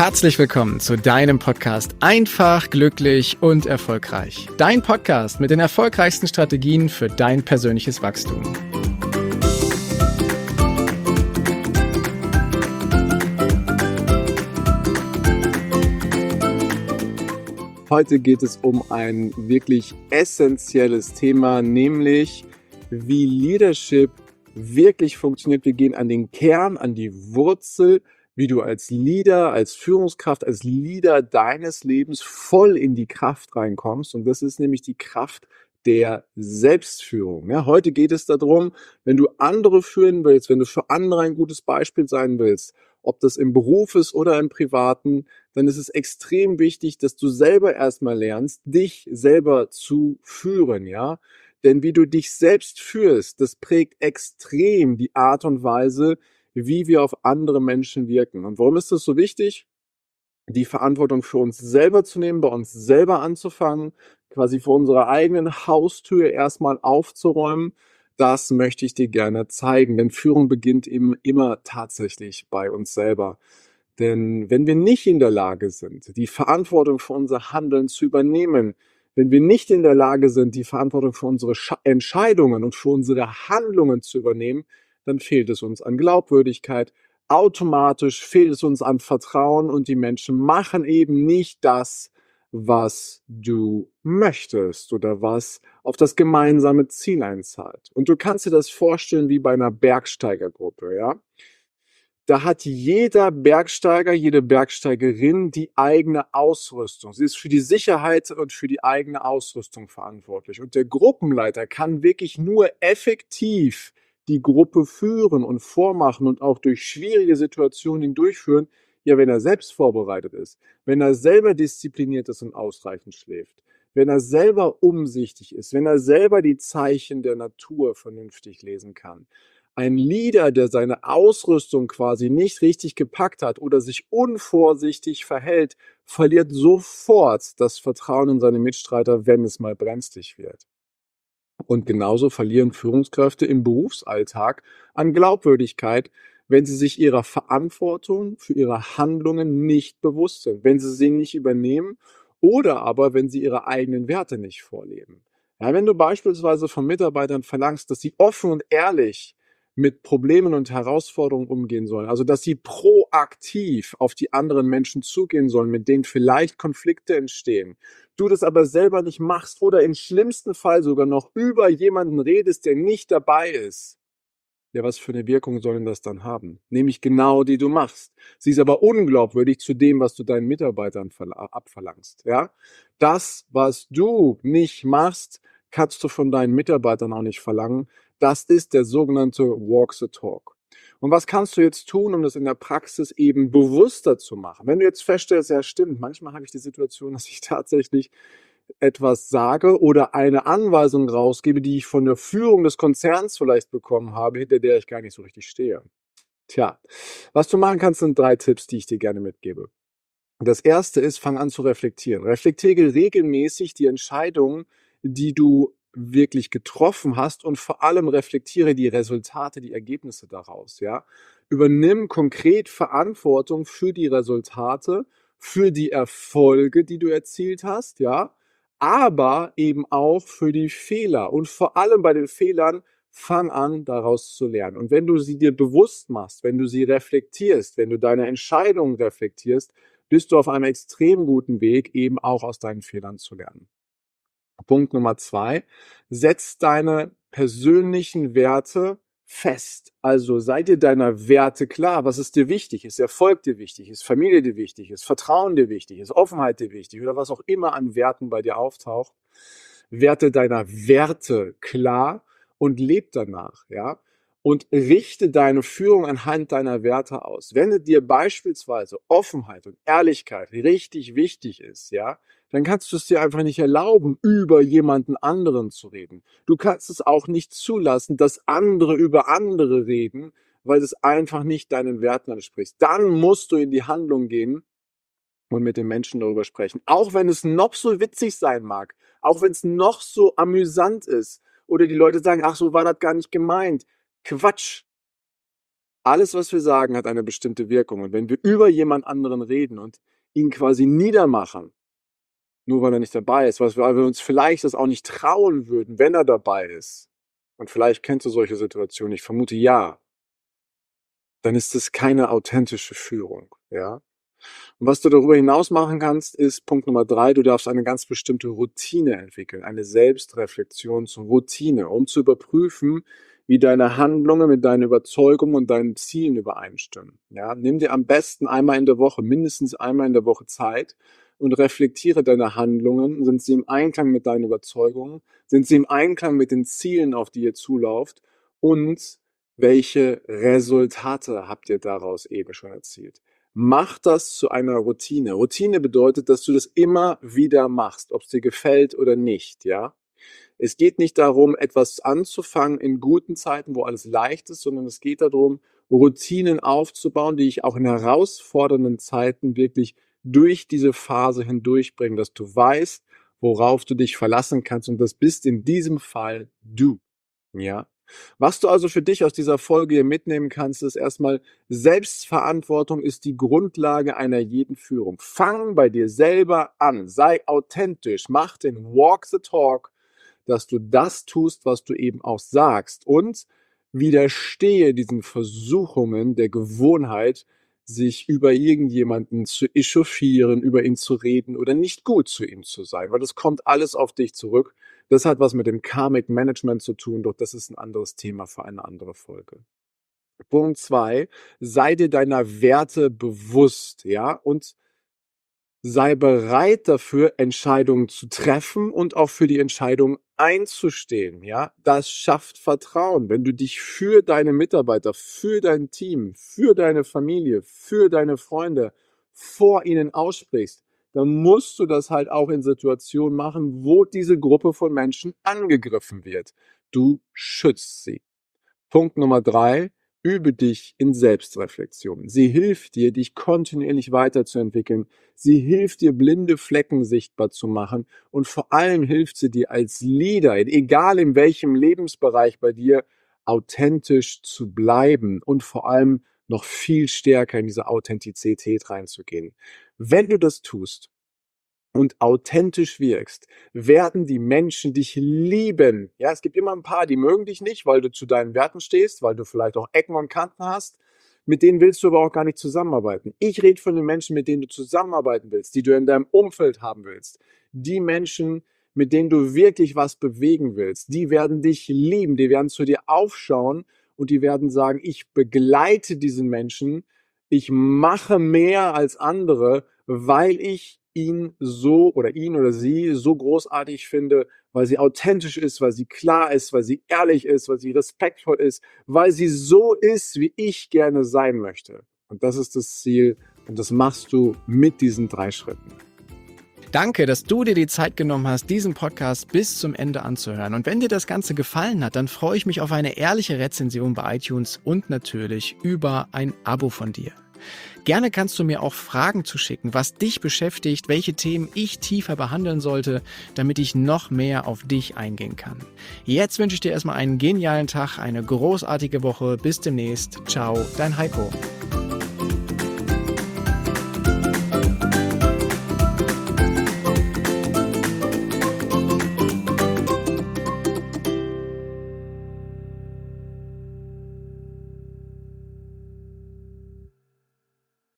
Herzlich willkommen zu deinem Podcast Einfach, glücklich und erfolgreich. Dein Podcast mit den erfolgreichsten Strategien für dein persönliches Wachstum. Heute geht es um ein wirklich essentielles Thema, nämlich wie Leadership wirklich funktioniert. Wir gehen an den Kern, an die Wurzel, wie du als Leader, als Führungskraft, als Leader deines Lebens voll in die Kraft reinkommst. Und das ist nämlich die Kraft der Selbstführung. Ja, heute geht es darum, wenn du andere führen willst, wenn du für andere ein gutes Beispiel sein willst, ob das im Beruf ist oder im Privaten, dann ist es extrem wichtig, dass du selber erstmal lernst, dich selber zu führen, ja. Denn wie du dich selbst führst, das prägt extrem die Art und Weise, wie wir auf andere Menschen wirken. Und warum ist das so wichtig? Die Verantwortung für uns selber zu nehmen, bei uns selber anzufangen, quasi vor unserer eigenen Haustür erstmal aufzuräumen. Das möchte ich dir gerne zeigen, denn Führung beginnt eben immer tatsächlich bei uns selber. Denn wenn wir nicht in der Lage sind, die Verantwortung für unser Handeln zu übernehmen, wenn wir nicht in der Lage sind, die Verantwortung für unsere Entscheidungen und für unsere Handlungen zu übernehmen, dann fehlt es uns an Glaubwürdigkeit. Automatisch fehlt es uns an Vertrauen und die Menschen machen eben nicht das, was du möchtest oder was auf das gemeinsame Ziel einzahlt. Und du kannst dir das vorstellen wie bei einer Bergsteigergruppe, ja? Da hat jeder Bergsteiger, jede Bergsteigerin die eigene Ausrüstung. Sie ist für die Sicherheit und für die eigene Ausrüstung verantwortlich. Und der Gruppenleiter kann wirklich nur effektiv die Gruppe führen und vormachen und auch durch schwierige Situationen hindurchführen, ja, wenn er selbst vorbereitet ist, wenn er selber diszipliniert ist und ausreichend schläft, wenn er selber umsichtig ist, wenn er selber die Zeichen der Natur vernünftig lesen kann. Ein Leader, der seine Ausrüstung quasi nicht richtig gepackt hat oder sich unvorsichtig verhält, verliert sofort das Vertrauen in seine Mitstreiter, wenn es mal brenzlig wird. Und genauso verlieren Führungskräfte im Berufsalltag an Glaubwürdigkeit, wenn sie sich ihrer Verantwortung für ihre Handlungen nicht bewusst sind, wenn sie nicht übernehmen oder aber wenn sie ihre eigenen Werte nicht vorleben. Ja, wenn du beispielsweise von Mitarbeitern verlangst, dass sie offen und ehrlich mit Problemen und Herausforderungen umgehen sollen, also dass sie proaktiv auf die anderen Menschen zugehen sollen, mit denen vielleicht Konflikte entstehen, du das aber selber nicht machst oder im schlimmsten Fall sogar noch über jemanden redest, der nicht dabei ist, ja, was für eine Wirkung soll denn das dann haben? Nämlich genau die du machst. Sie ist aber unglaubwürdig zu dem, was du deinen Mitarbeitern abverlangst. Ja? Das, was du nicht machst, kannst du von deinen Mitarbeitern auch nicht verlangen. Das ist der sogenannte Walk the Talk. Und was kannst du jetzt tun, um das in der Praxis eben bewusster zu machen? Wenn du jetzt feststellst, ja stimmt, manchmal habe ich die Situation, dass ich tatsächlich etwas sage oder eine Anweisung rausgebe, die ich von der Führung des Konzerns vielleicht bekommen habe, hinter der ich gar nicht so richtig stehe. Tja, was du machen kannst, sind 3 Tipps, die ich dir gerne mitgebe. Das erste ist, fang an zu reflektieren. Reflektiere regelmäßig die Entscheidungen, die du wirklich getroffen hast und vor allem reflektiere die Resultate, die Ergebnisse daraus, ja. Übernimm konkret Verantwortung für die Resultate, für die Erfolge, die du erzielt hast, ja, aber eben auch für die Fehler. Und vor allem bei den Fehlern fang an, daraus zu lernen. Und wenn du sie dir bewusst machst, wenn du sie reflektierst, wenn du deine Entscheidungen reflektierst, bist du auf einem extrem guten Weg, eben auch aus deinen Fehlern zu lernen. Punkt Nummer 2, setz deine persönlichen Werte fest. Also sei dir deiner Werte klar, was ist dir wichtig, ist Erfolg dir wichtig, ist Familie dir wichtig, ist Vertrauen dir wichtig, ist Offenheit dir wichtig oder was auch immer an Werten bei dir auftaucht. Werte deiner Werte klar und leb danach, ja. Und richte deine Führung anhand deiner Werte aus. Wenn dir beispielsweise Offenheit und Ehrlichkeit richtig wichtig ist, ja, dann kannst du es dir einfach nicht erlauben, über jemanden anderen zu reden. Du kannst es auch nicht zulassen, dass andere über andere reden, weil es einfach nicht deinen Werten entspricht. Dann musst du in die Handlung gehen und mit den Menschen darüber sprechen. Auch wenn es noch so witzig sein mag, auch wenn es noch so amüsant ist oder die Leute sagen, ach, so war das gar nicht gemeint. Quatsch. Alles, was wir sagen, hat eine bestimmte Wirkung. Und wenn wir über jemand anderen reden und ihn quasi niedermachen, nur weil er nicht dabei ist, weil wir uns vielleicht das auch nicht trauen würden, wenn er dabei ist, und vielleicht kennst du solche Situationen, ich vermute ja, dann ist das keine authentische Führung, ja. Und was du darüber hinaus machen kannst, ist Punkt Nummer 3, du darfst eine ganz bestimmte Routine entwickeln, eine Selbstreflexion zur Routine, um zu überprüfen, wie deine Handlungen mit deinen Überzeugungen und deinen Zielen übereinstimmen. Ja, nimm dir am besten einmal in der Woche, mindestens einmal in der Woche Zeit und reflektiere deine Handlungen. Sind sie im Einklang mit deinen Überzeugungen? Sind sie im Einklang mit den Zielen, auf die ihr zulauft? Und welche Resultate habt ihr daraus eben schon erzielt? Mach das zu einer Routine. Routine bedeutet, dass du das immer wieder machst, ob es dir gefällt oder nicht, ja? Es geht nicht darum, etwas anzufangen in guten Zeiten, wo alles leicht ist, sondern es geht darum, Routinen aufzubauen, die dich auch in herausfordernden Zeiten wirklich durch diese Phase hindurchbringen, dass du weißt, worauf du dich verlassen kannst, und das bist in diesem Fall du, ja? Was du also für dich aus dieser Folge hier mitnehmen kannst, ist erstmal: Selbstverantwortung ist die Grundlage einer jeden Führung. Fang bei dir selber an, sei authentisch, mach den Walk the Talk, dass du das tust, was du eben auch sagst, und widerstehe diesen Versuchungen der Gewohnheit, sich über irgendjemanden zu echauffieren, über ihn zu reden oder nicht gut zu ihm zu sein, weil das kommt alles auf dich zurück. Das hat was mit dem Karmic Management zu tun, doch das ist ein anderes Thema für eine andere Folge. Punkt 2: Sei dir deiner Werte bewusst, ja, und sei bereit dafür, Entscheidungen zu treffen und auch für die Entscheidung einzustehen, ja? Das schafft Vertrauen. Wenn du dich für deine Mitarbeiter, für dein Team, für deine Familie, für deine Freunde vor ihnen aussprichst, dann musst du das halt auch in Situationen machen, wo diese Gruppe von Menschen angegriffen wird. Du schützt sie. Punkt Nummer 3: Übe dich in Selbstreflexion. Sie hilft dir, dich kontinuierlich weiterzuentwickeln. Sie hilft dir, blinde Flecken sichtbar zu machen. Und vor allem hilft sie dir als Leader, egal in welchem Lebensbereich bei dir, authentisch zu bleiben und vor allem noch viel stärker in diese Authentizität reinzugehen. Wenn du das tust und authentisch wirkst, werden die Menschen dich lieben. Ja, es gibt immer ein paar, die mögen dich nicht, weil du zu deinen Werten stehst, weil du vielleicht auch Ecken und Kanten hast. Mit denen willst du aber auch gar nicht zusammenarbeiten. Ich rede von den Menschen, mit denen du zusammenarbeiten willst, die du in deinem Umfeld haben willst. Die Menschen, mit denen du wirklich was bewegen willst, die werden dich lieben, die werden zu dir aufschauen und die werden sagen: Ich begleite diesen Menschen, ich mache mehr als andere, weil ich ihn oder sie so großartig finde, weil sie authentisch ist, weil sie klar ist, weil sie ehrlich ist, weil sie respektvoll ist, weil sie so ist, wie ich gerne sein möchte. Und das ist das Ziel, und das machst du mit diesen 3 Schritten. Danke, dass du dir die Zeit genommen hast, diesen Podcast bis zum Ende anzuhören. Und wenn dir das Ganze gefallen hat, dann freue ich mich auf eine ehrliche Rezension bei iTunes und natürlich über ein Abo von dir. Gerne kannst du mir auch Fragen zuschicken, was dich beschäftigt, welche Themen ich tiefer behandeln sollte, damit ich noch mehr auf dich eingehen kann. Jetzt wünsche ich dir erstmal einen genialen Tag, eine großartige Woche. Bis demnächst. Ciao, dein Heiko.